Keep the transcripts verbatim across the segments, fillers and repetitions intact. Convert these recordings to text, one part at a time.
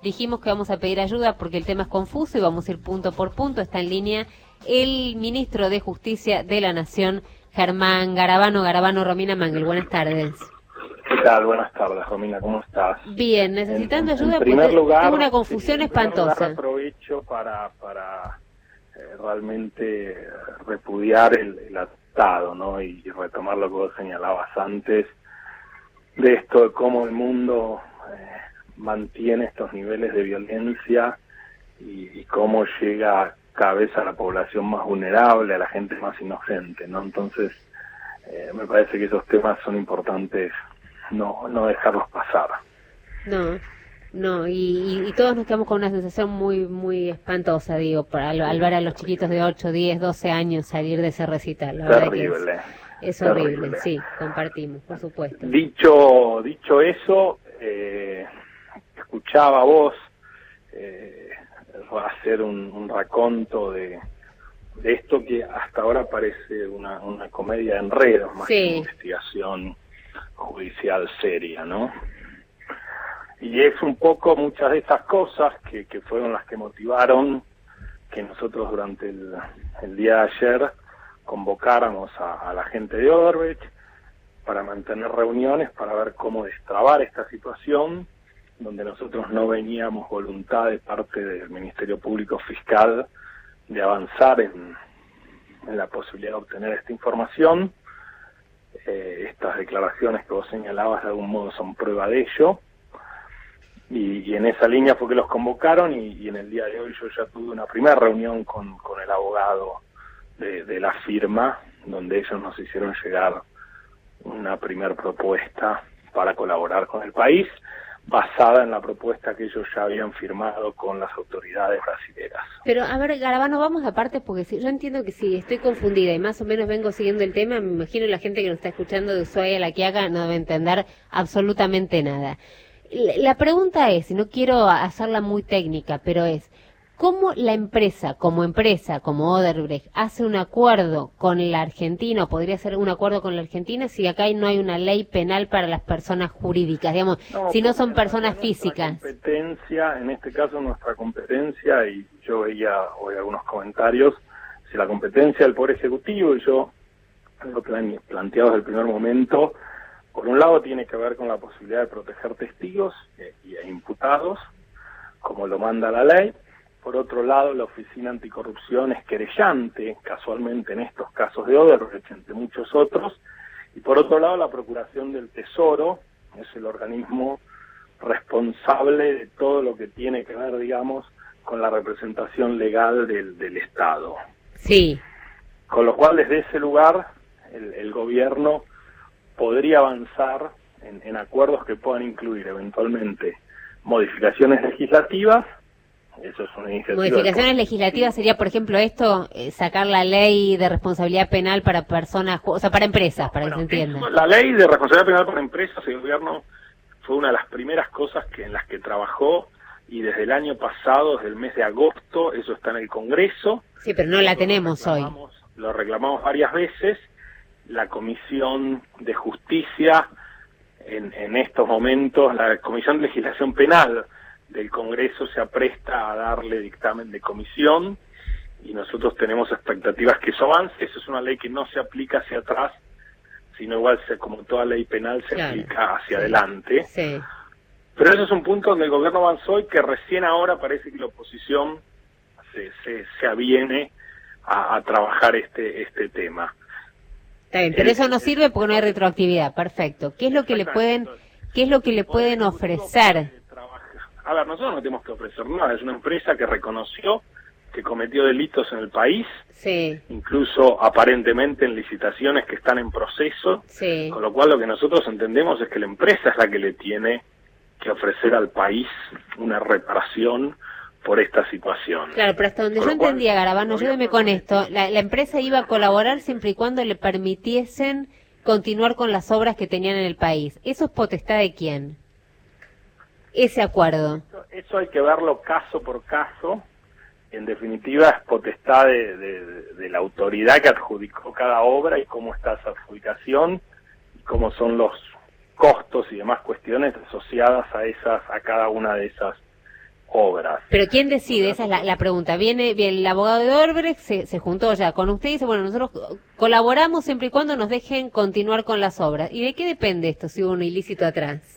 dijimos que vamos a pedir ayuda porque el tema es confuso y vamos a ir punto por punto. Está en línea el ministro de Justicia de la Nación, Germán Garabano. Garabano, Romina Mangel, buenas tardes. ¿Qué tal? Buenas tardes, Romina, ¿cómo estás? Bien, necesitando en, ayuda en primer porque lugar, tengo una confusión en espantosa. Primer lugar, aprovecho para, para eh, realmente repudiar el, el atentado, ¿no? Y, y retomar lo que vos señalabas antes, de esto de cómo el mundo eh, mantiene estos niveles de violencia y, y cómo llega cada vez a la población más vulnerable, a la gente más inocente, ¿no? Entonces, eh, me parece que esos temas son importantes no no dejarlos pasar. No, no, y, y, y todos nos quedamos con una sensación muy muy espantosa, digo, para, al, al ver a los chiquitos de ocho, diez, doce años salir de ese recital. La Terrible. Verdad que es, es terrible. horrible, sí, compartimos, por supuesto. Dicho dicho eso, eh, escuchaba vos eh, hacer un, un raconto de, de esto que hasta ahora parece una, una comedia de enredos, más sí. que una investigación judicial seria, ¿no? Y es un poco muchas de estas cosas que, que fueron las que motivaron que nosotros durante el, el día de ayer convocáramos a, a la gente de Odebrecht para mantener reuniones para ver cómo destrabar esta situación, donde nosotros no veníamos voluntad de parte del Ministerio Público Fiscal de avanzar en, en la posibilidad de obtener esta información. Eh, estas declaraciones que vos señalabas de algún modo son prueba de ello, y, y en esa línea fue que los convocaron, y, y en el día de hoy yo ya tuve una primera reunión con, con el abogado de, de la firma, donde ellos nos hicieron llegar una primera propuesta para colaborar con el país, basada en la propuesta que ellos ya habían firmado con las autoridades brasileras. Pero, a ver, Garabano, vamos aparte, porque si, yo entiendo que sí, estoy confundida y más o menos vengo siguiendo el tema, me imagino la gente que nos está escuchando de Ushuaia a La Quiaca no debe entender absolutamente nada. La, la pregunta es, y no quiero hacerla muy técnica, pero es, ¿cómo la empresa, como empresa, como Odebrecht, hace un acuerdo con la Argentina, o podría hacer un acuerdo con la Argentina, si acá no hay una ley penal para las personas jurídicas, digamos, no, si no son personas físicas? Competencia, en este caso nuestra competencia, y yo veía hoy algunos comentarios, si la competencia del Poder Ejecutivo, y yo lo plan, planteado desde el primer momento, por un lado tiene que ver con la posibilidad de proteger testigos e, e imputados, como lo manda la ley. Por otro lado, la Oficina Anticorrupción es querellante, casualmente en estos casos de Odebrecht, entre muchos otros. Y por otro lado, la Procuración del Tesoro es el organismo responsable de todo lo que tiene que ver, digamos, con la representación legal del, del Estado. Sí. Con lo cual, desde ese lugar, el, el gobierno podría avanzar en, en acuerdos que puedan incluir eventualmente modificaciones legislativas. Eso es una iniciativa. Modificaciones legislativas sería, por ejemplo, esto, eh, sacar la ley de responsabilidad penal para personas, o sea, para empresas, para bueno, que se entienda. La ley de responsabilidad penal para empresas, el gobierno fue una de las primeras cosas que en las que trabajó, y desde el año pasado, desde el mes de agosto, eso está en el Congreso. Sí, pero no la tenemos hoy. Lo reclamamos varias veces. La Comisión de Justicia, en, en estos momentos, la Comisión de Legislación Penal del Congreso se apresta a darle dictamen de comisión, y nosotros tenemos expectativas que eso avance. Eso es una ley que no se aplica hacia atrás, sino igual, se, como toda ley penal, se claro. aplica hacia sí. adelante. Sí. Pero eso es un punto donde el gobierno avanzó y que recién ahora parece que la oposición se, se, se aviene a, a trabajar este este tema. Está bien, pero eso no sirve porque no hay retroactividad. Perfecto. ¿Qué es lo que le pueden, qué es lo que le pueden ofrecer? A ver, nosotros no tenemos que ofrecer nada. Es una empresa que reconoció que cometió delitos en el país, sí. incluso aparentemente en licitaciones que están en proceso, sí. con lo cual lo que nosotros entendemos es que la empresa es la que le tiene que ofrecer al país una reparación por esta situación. Claro, pero hasta donde yo entendía, Garabano, ayúdeme con esto, la, la empresa iba a colaborar siempre y cuando le permitiesen continuar con las obras que tenían en el país. ¿Eso es potestad de quién? Ese acuerdo. Eso, eso hay que verlo caso por caso. En definitiva, es potestad de, de, de la autoridad que adjudicó cada obra, y cómo está esa adjudicación, y cómo son los costos y demás cuestiones asociadas a esas, a cada una de esas obras. Pero ¿quién decide? Esa es la, la pregunta. Viene, viene el abogado de Odebrecht, se, se juntó ya con usted y dice, bueno, nosotros colaboramos siempre y cuando nos dejen continuar con las obras. ¿Y de qué depende esto, si hubo un ilícito atrás?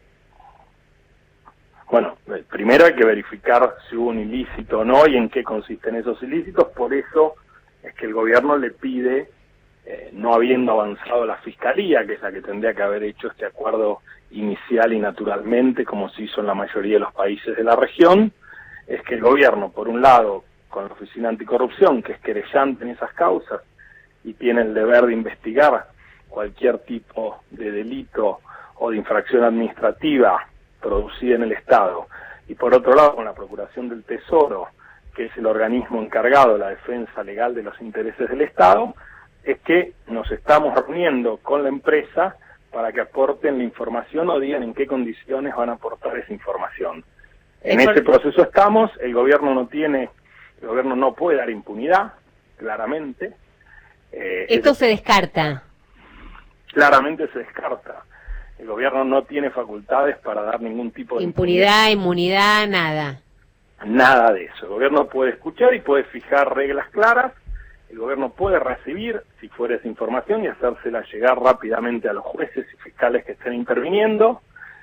Bueno, primero hay que verificar si hubo un ilícito o no y en qué consisten esos ilícitos. Por eso es que el gobierno le pide, eh, no habiendo avanzado la Fiscalía, que es la que tendría que haber hecho este acuerdo inicial y naturalmente, como se hizo en la mayoría de los países de la región, es que el gobierno, por un lado, con la Oficina Anticorrupción, que es querellante en esas causas y tiene el deber de investigar cualquier tipo de delito o de infracción administrativa producida en el Estado, y por otro lado con la Procuración del Tesoro, que es el organismo encargado de la defensa legal de los intereses del Estado, es que nos estamos reuniendo con la empresa para que aporten la información o digan en qué condiciones van a aportar esa información. En este proceso estamos, el gobierno no tiene, el gobierno no puede dar impunidad, claramente. Eh, Esto es, se descarta. Claramente se descarta. El gobierno no tiene facultades para dar ningún tipo de impunidad, impunidad, inmunidad, nada. Nada de eso. El gobierno puede escuchar y puede fijar reglas claras. El gobierno puede recibir, si fuera esa información, y hacérsela llegar rápidamente a los jueces y fiscales que estén interviniendo.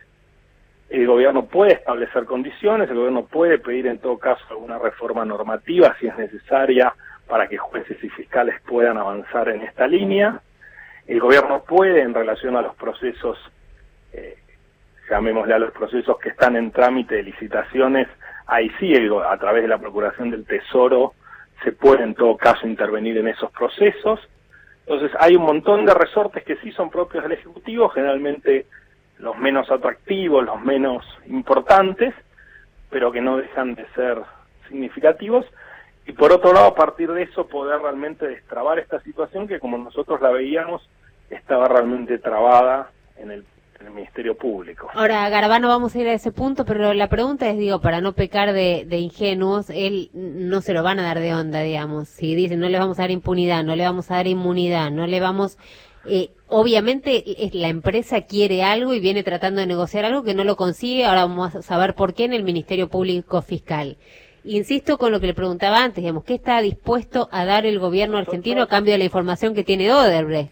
El gobierno puede establecer condiciones, el gobierno puede pedir en todo caso alguna reforma normativa si es necesaria para que jueces y fiscales puedan avanzar en esta línea. El gobierno puede, en relación a los procesos, eh, llamémosle a los procesos que están en trámite de licitaciones, ahí sí, el, a través de la Procuración del Tesoro, se puede en todo caso intervenir en esos procesos. Entonces hay un montón de resortes que sí son propios del Ejecutivo, generalmente los menos atractivos, los menos importantes, pero que no dejan de ser significativos. Y por otro lado, a partir de eso, poder realmente destrabar esta situación que, como nosotros la veíamos, estaba realmente trabada en el, en el Ministerio Público. Ahora, Garabano, vamos a ir a ese punto, pero la pregunta es, digo, para no pecar de, de ingenuos, él no se lo van a dar de onda, digamos. Si dicen, no le vamos a dar impunidad, no le vamos a dar inmunidad, no le vamos... Eh, obviamente la empresa quiere algo y viene tratando de negociar algo que no lo consigue, ahora vamos a saber por qué en el Ministerio Público Fiscal. Insisto con lo que le preguntaba antes, digamos, ¿qué está dispuesto a dar el gobierno argentino a cambio de la información que tiene Odebrecht?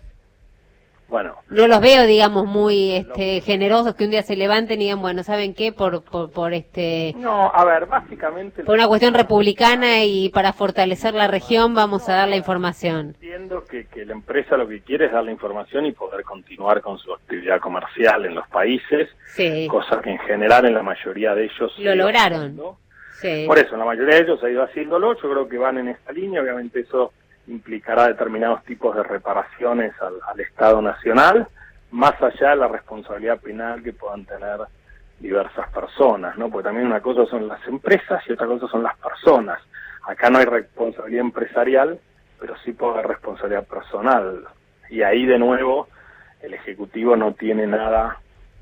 Bueno. No los veo, digamos, muy este, lo... generosos que un día se levanten y digan, bueno, ¿saben qué? Por, por, por este... No, a ver, básicamente... Por una cuestión republicana y para fortalecer la región vamos a dar la información. Entiendo que, que la empresa lo que quiere es dar la información y poder continuar con su actividad comercial en los países, sí. Cosa que en general en la mayoría de ellos... Lo lograron. Sí. Por eso, la mayoría de ellos ha ido haciéndolo, yo creo que van en esta línea, obviamente eso implicará determinados tipos de reparaciones al, al Estado Nacional, más allá de la responsabilidad penal que puedan tener diversas personas, ¿no? Porque también una cosa son las empresas y otra cosa son las personas. Acá no hay responsabilidad empresarial, pero sí puede haber responsabilidad personal. Y ahí de nuevo el Ejecutivo no tiene nada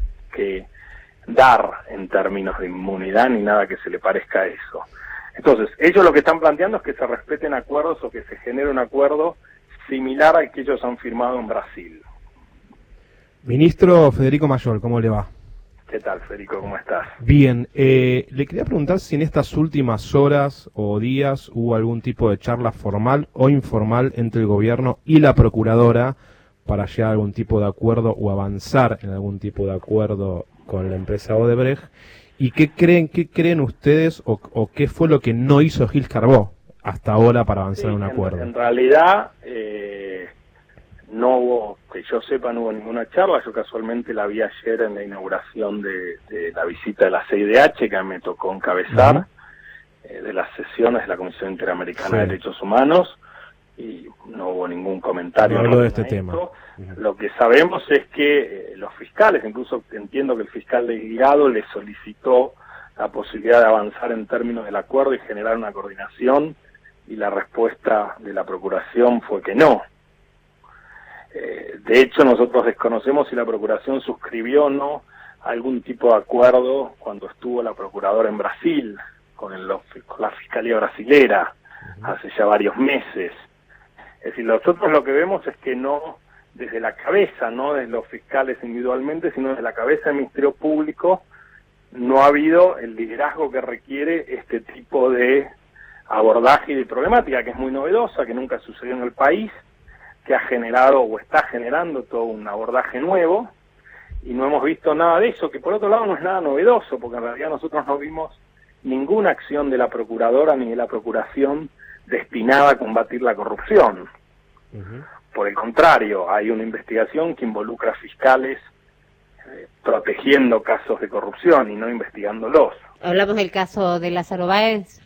que dar en términos de inmunidad ni nada que se le parezca a eso. Entonces, ellos lo que están planteando es que se respeten acuerdos o que se genere un acuerdo similar al que ellos han firmado en Brasil. Ministro Federico Mayol, ¿cómo le va? ¿Qué tal, Federico? ¿Cómo estás? Bien, eh, le quería preguntar si en estas últimas horas o días hubo algún tipo de charla formal o informal entre el gobierno y la procuradora para llegar a algún tipo de acuerdo o avanzar en algún tipo de acuerdo con la empresa Odebrecht. ¿Y qué creen, qué creen ustedes o, o qué fue lo que no hizo Gil Carbó hasta ahora para avanzar sí, en un acuerdo? En, en realidad, eh, no hubo, que yo sepa, no hubo ninguna charla. Yo casualmente la vi ayer en la inauguración de, de la visita de la C I D H, que me tocó encabezar, uh-huh. eh, de las sesiones de la Comisión Interamericana sí. de Derechos Humanos, y no hubo ningún comentario. No habló de este tema. Uh-huh. Lo que sabemos es que eh, los fiscales, incluso entiendo que el fiscal Delgado le solicitó la posibilidad de avanzar en términos del acuerdo y generar una coordinación, y la respuesta de la Procuración fue que no. Eh, de hecho, nosotros desconocemos si la Procuración suscribió o no algún tipo de acuerdo cuando estuvo la Procuradora en Brasil, con, el, con la Fiscalía brasilera, hace ya varios meses. Es decir, nosotros lo que vemos es que no desde la cabeza, no de los fiscales individualmente, sino desde la cabeza del Ministerio Público, no ha habido el liderazgo que requiere este tipo de abordaje y de problemática, que es muy novedosa, que nunca sucedió en el país, que ha generado o está generando todo un abordaje nuevo, y no hemos visto nada de eso, que por otro lado no es nada novedoso, porque en realidad nosotros no vimos ninguna acción de la Procuradora ni de la Procuración destinada a combatir la corrupción. Uh-huh. Por el contrario, hay una investigación que involucra a fiscales eh, protegiendo casos de corrupción y no investigándolos. ¿Hablamos del caso de Lázaro Báez?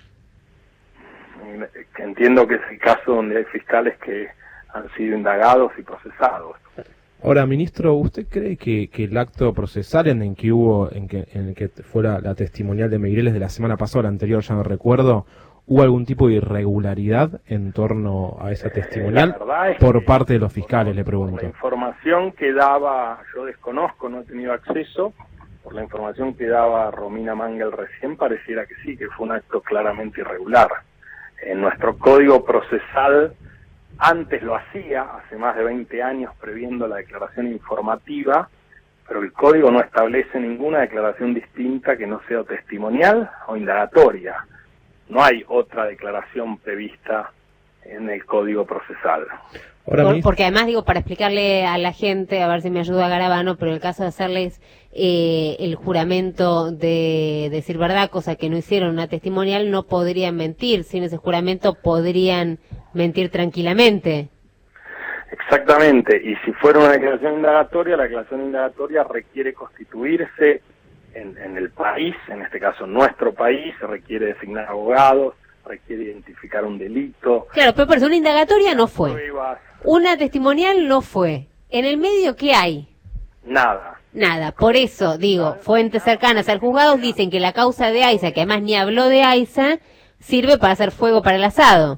Entiendo que es el caso donde hay fiscales que han sido indagados y procesados. Ahora, ministro, ¿usted cree que, que el acto procesal en el que hubo, en, que, en el que fue la, la testimonial de Meireles de la semana pasada, o la anterior, ya no recuerdo, hubo algún tipo de irregularidad en torno a esa testimonial eh, por parte de los fiscales, le pregunto? Por la información que daba, yo desconozco, no he tenido acceso, por la información que daba Romina Mangel recién, pareciera que sí, que fue un acto claramente irregular. En nuestro código procesal, antes lo hacía, hace más de veinte años, previendo la declaración informativa, pero el código no establece ninguna declaración distinta que no sea testimonial o indagatoria. No hay otra declaración prevista en el código procesal. Por, porque además, digo, para explicarle a la gente, a ver si me ayuda Garabano, pero en el caso de hacerles eh, el juramento de decir verdad, cosa que no hicieron una testimonial, no podrían mentir. Sin ese juramento podrían mentir tranquilamente. Exactamente, y si fuera una declaración indagatoria, la declaración indagatoria requiere constituirse en, en el país, en este caso nuestro país, requiere designar abogados, requiere identificar un delito. Claro, pero por eso una indagatoria no fue. Pruebas. Una testimonial no fue. ¿En el medio qué hay? Nada. Nada, por eso digo, fuentes cercanas al juzgado dicen que la causa de Aiza, que además ni habló de Aiza, sirve para hacer fuego para el asado.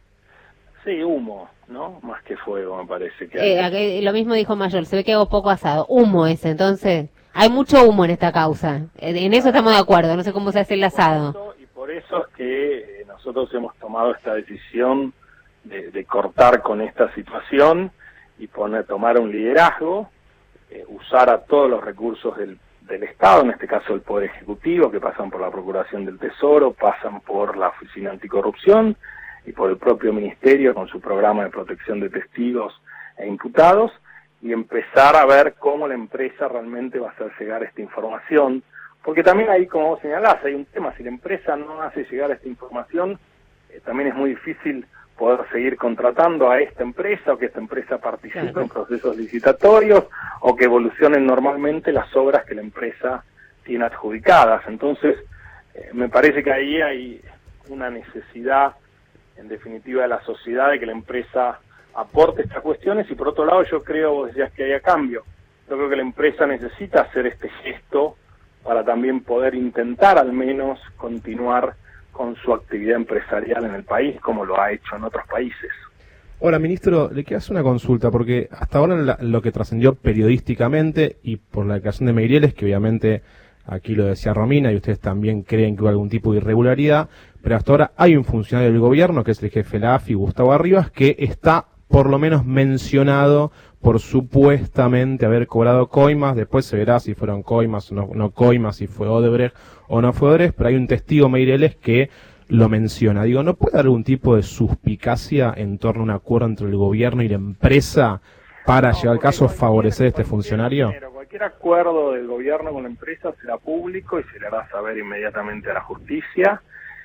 Sí, humo, ¿no? Más que fuego, me parece que... Eh, lo mismo dijo Mayor, se ve que hago poco asado. Humo ese, entonces... Hay mucho humo en esta causa. En eso estamos de acuerdo, no sé cómo se hace el asado. Por eso, y por eso es que nosotros hemos tomado esta decisión de, de cortar con esta situación y poner, tomar un liderazgo, eh, usar a todos los recursos del, del Estado, en este caso el Poder Ejecutivo, que pasan por la Procuración del Tesoro, pasan por la Oficina Anticorrupción y por el propio Ministerio con su programa de protección de testigos e imputados, y empezar a ver cómo la empresa realmente va a hacer llegar esta información, porque también ahí, como vos señalás, hay un tema, si la empresa no hace llegar esta información, eh, también es muy difícil poder seguir contratando a esta empresa, o que esta empresa participe claro. en procesos licitatorios, o que evolucionen normalmente las obras que la empresa tiene adjudicadas. Entonces, eh, me parece que ahí hay una necesidad, en definitiva, de la sociedad, de que la empresa aporte estas cuestiones, y por otro lado yo creo, vos decías que haya cambio, yo creo que la empresa necesita hacer este gesto para también poder intentar al menos continuar con su actividad empresarial en el país, como lo ha hecho en otros países. Ahora, ministro, le quiero hacer una consulta, porque hasta ahora la, lo que trascendió periodísticamente y por la declaración de Meireles, que obviamente aquí lo decía Romina y ustedes también creen que hubo algún tipo de irregularidad, pero hasta ahora hay un funcionario del gobierno, que es el jefe de la A F I, Gustavo Arribas, que está por lo menos mencionado por supuestamente haber cobrado coimas. Después se verá si fueron coimas o no, no coimas, si fue Odebrecht o no fue Odebrecht, pero hay un testigo, Meireles, que lo menciona. Digo, ¿no puede haber algún tipo de suspicacia en torno a un acuerdo entre el gobierno y la empresa para, no, llegar al caso, favorecer a este funcionario? Cualquier acuerdo del gobierno con la empresa será público y se le hará saber inmediatamente a la justicia.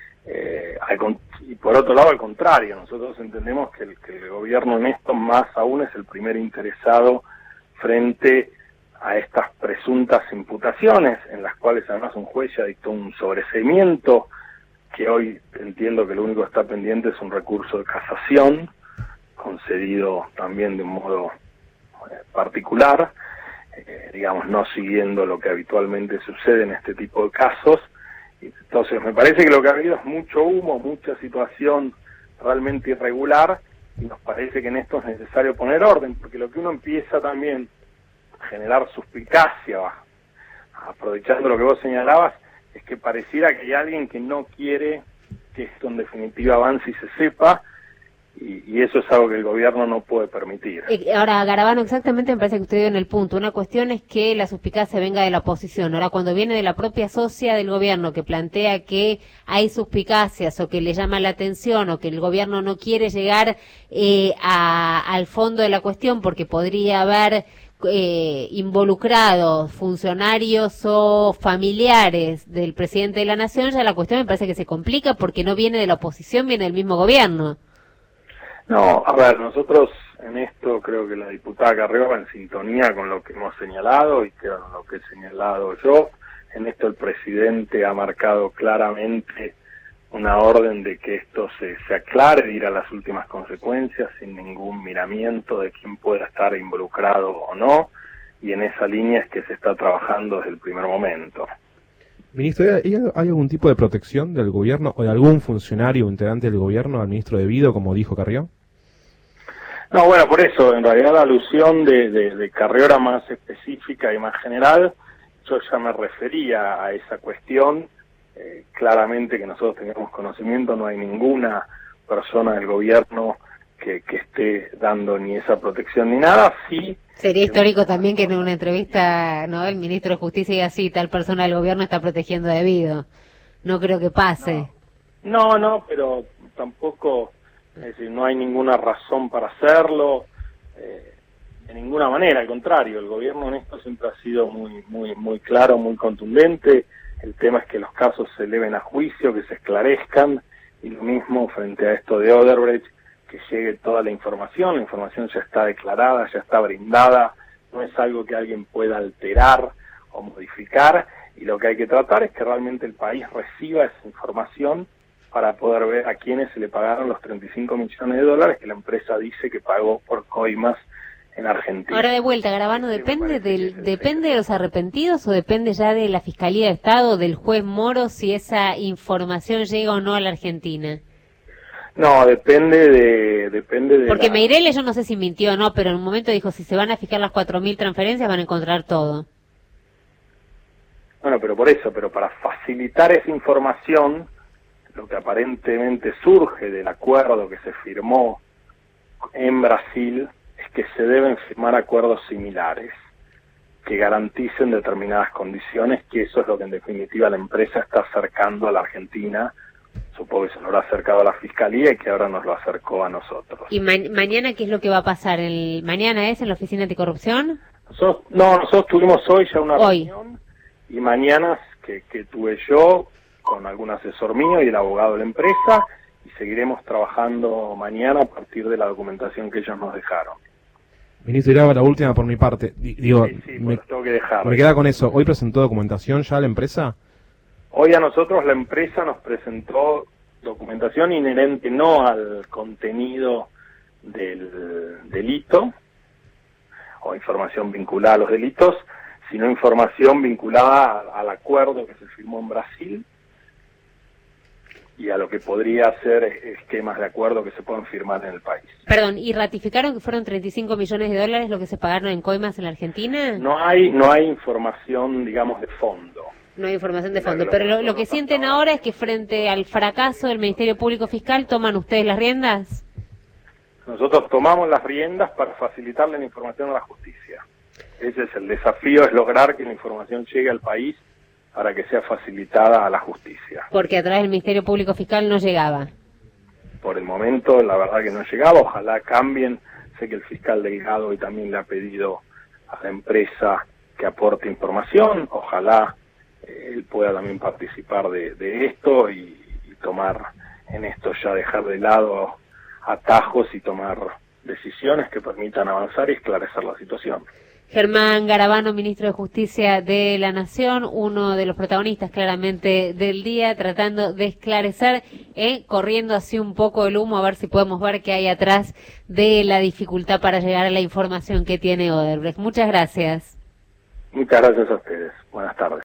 Eh, al, y por otro lado, al contrario, nosotros entendemos que el, que el gobierno en esto más aún es el primer interesado frente a estas presuntas imputaciones, en las cuales además un juez ya dictó un sobreseimiento, que hoy entiendo que lo único que está pendiente es un recurso de casación, concedido también de un modo eh, particular, eh, digamos, no siguiendo lo que habitualmente sucede en este tipo de casos. Entonces me parece que lo que ha habido es mucho humo, mucha situación realmente irregular, y nos parece que en esto es necesario poner orden, porque lo que uno empieza también a generar suspicacia, aprovechando lo que vos señalabas, es que pareciera que hay alguien que no quiere que esto en definitiva avance y se sepa, y, y eso es algo que el gobierno no puede permitir. Ahora, Garabano, exactamente me parece que usted dio en el punto. Una cuestión es que la suspicacia venga de la oposición. Ahora, cuando viene de la propia socia del gobierno que plantea que hay suspicacias o que le llama la atención o que el gobierno no quiere llegar eh, a, al fondo de la cuestión porque podría haber eh, involucrados funcionarios o familiares del presidente de la Nación, ya la cuestión me parece que se complica porque no viene de la oposición, viene del mismo gobierno. No, a ver, nosotros en esto creo que la diputada Carrió va en sintonía con lo que hemos señalado y con lo que he señalado yo. En esto el presidente ha marcado claramente una orden de que esto se, se aclare, de ir a las últimas consecuencias sin ningún miramiento de quién pueda estar involucrado o no, y en esa línea es que se está trabajando desde el primer momento. Ministro, ¿hay, ¿hay algún tipo de protección del gobierno o de algún funcionario o integrante del gobierno al ministro debido, como dijo Carrió? No, bueno, por eso, en realidad la alusión de, de, de Carrió era más específica y más general. Yo ya me refería a esa cuestión. Eh, claramente que nosotros tengamos conocimiento, no hay ninguna persona del gobierno que, que esté dando ni esa protección ni nada. Sí. Sería histórico también que en una entrevista, no, el ministro de Justicia diga así, tal persona del gobierno está protegiendo debido. No creo que pase. No, no, no, pero tampoco, es decir, no hay ninguna razón para hacerlo, eh, de ninguna manera, al contrario, el gobierno en esto siempre ha sido muy, muy, muy claro, muy contundente. El tema es que los casos se eleven a juicio, que se esclarezcan, y lo mismo frente a esto de Odebrecht, que llegue toda la información. La información ya está declarada, ya está brindada, no es algo que alguien pueda alterar o modificar, y lo que hay que tratar es que realmente el país reciba esa información para poder ver a quiénes se le pagaron los treinta y cinco millones de dólares que la empresa dice que pagó por coimas en Argentina. Ahora de vuelta, Garabano, ¿depende del depende de los arrepentidos o depende ya de la Fiscalía de Estado, del juez Moro, si esa información llega o no a la Argentina? No, depende de... depende de Porque la... Meirelle, yo no sé si mintió o no, pero en un momento dijo, si se van a fijar las cuatro mil transferencias van a encontrar todo. Bueno, pero por eso, pero para facilitar esa información, lo que aparentemente surge del acuerdo que se firmó en Brasil es que se deben firmar acuerdos similares que garanticen determinadas condiciones, que eso es lo que en definitiva la empresa está acercando a la Argentina. Supongo que se lo habrá acercado a la Fiscalía y que ahora nos lo acercó a nosotros. ¿Y ma mañana qué es lo que va a pasar? ¿El mañana es en la Oficina Anticorrupción? Nosotros, no, nosotros tuvimos hoy ya una hoy. reunión y mañana que, que tuve yo con algún asesor mío y el abogado de la empresa, y seguiremos trabajando mañana a partir de la documentación que ellos nos dejaron. Ministro, y la última por mi parte. Digo, sí, sí, me, tengo que dejar. me queda con eso. ¿Hoy presentó documentación ya a la empresa? Hoy a nosotros la empresa nos presentó documentación inherente no al contenido del delito o información vinculada a los delitos, sino información vinculada al acuerdo que se firmó en Brasil y a lo que podría ser esquemas de acuerdo que se puedan firmar en el país. Perdón, ¿y ratificaron que fueron treinta y cinco millones de dólares lo que se pagaron en coimas en la Argentina? No hay no hay información, digamos, de fondo. No hay información de fondo, pero lo, lo que sienten ahora es que frente al fracaso del Ministerio Público Fiscal, ¿toman ustedes las riendas? Nosotros tomamos las riendas para facilitarle la información a la justicia. Ese es el desafío, es lograr que la información llegue al país para que sea facilitada a la justicia. Porque a través del Ministerio Público Fiscal no llegaba. Por el momento, la verdad que no llegaba, ojalá cambien. Sé que el fiscal Delgado hoy también le ha pedido a la empresa que aporte información, ojalá eh, él pueda también participar de, de esto y, y tomar en esto ya dejar de lado atajos y tomar decisiones que permitan avanzar y esclarecer la situación. Germán Garabano, ministro de Justicia de la Nación, uno de los protagonistas claramente del día, tratando de esclarecer, eh, corriendo así un poco el humo, a ver si podemos ver qué hay atrás de la dificultad para llegar a la información que tiene Odebrecht. Muchas gracias. Muchas gracias a ustedes. Buenas tardes.